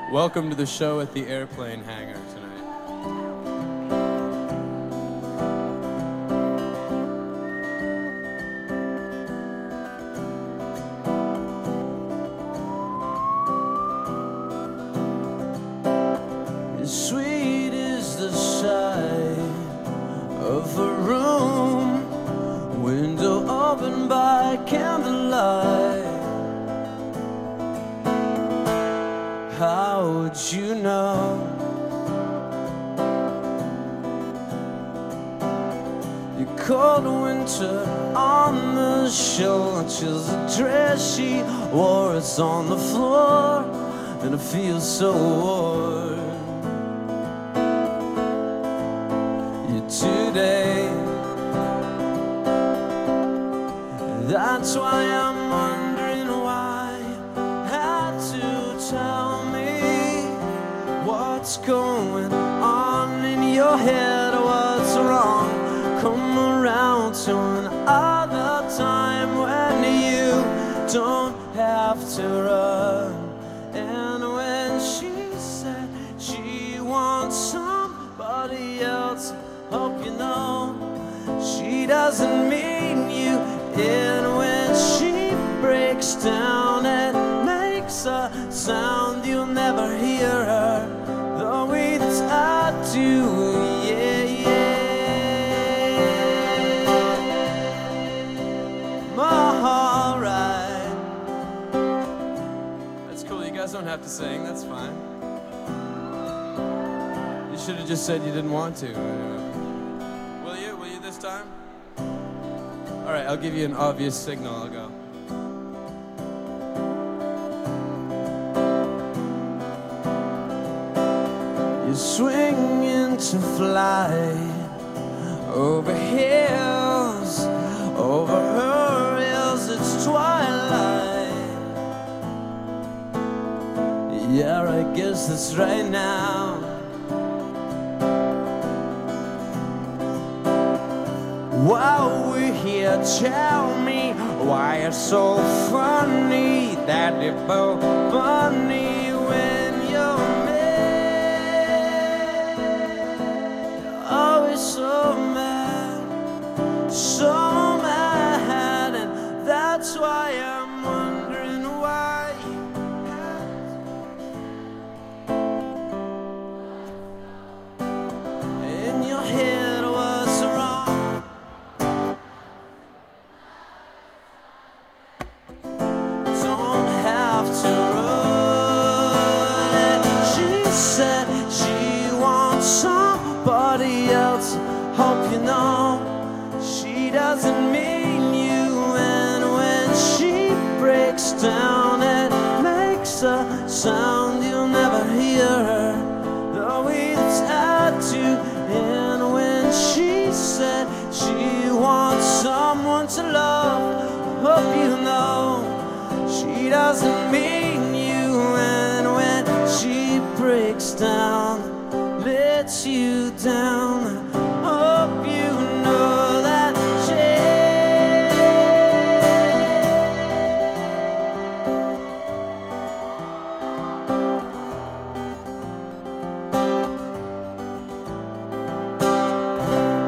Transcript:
Welcome to the show at the airplane hangar tonight. As sweet is the sight of a room, window open by candlelight. How would you know? The cold winter on the shore chills the dress she wore. It's on the floor and it feels so warm. You today, that's why I'm wondering why you had to tell me what's going on in your head, what's wrong. Come around to another time when you don't have to run. And when she said she wants somebody else, hope you know she doesn't mean you. And when she breaks down and makes a sound, you'll never hear her the way that I do. Yeah, yeah. Alright. That's cool. You guys don't have to sing. That's fine. You should have just said you didn't want to. Will you? Will you this time? All right, I'll give you an obvious signal. I'll go. You swing into flight over hills, over her hills. It's twilight. Yeah, I guess that's right now. While we're here, tell me why it's so funny that they both funny when you're mad. You're always so mad, and that's why I'm wondering why you in your head was wrong. Don't have to run. She said she wants somebody else. Hope you know she doesn't mean you. And when she breaks down and makes a sound, you'll never hear her the way that I do. And when she said she wants someone to love, hope you know she doesn't mean you. And when she breaks down, lets you down,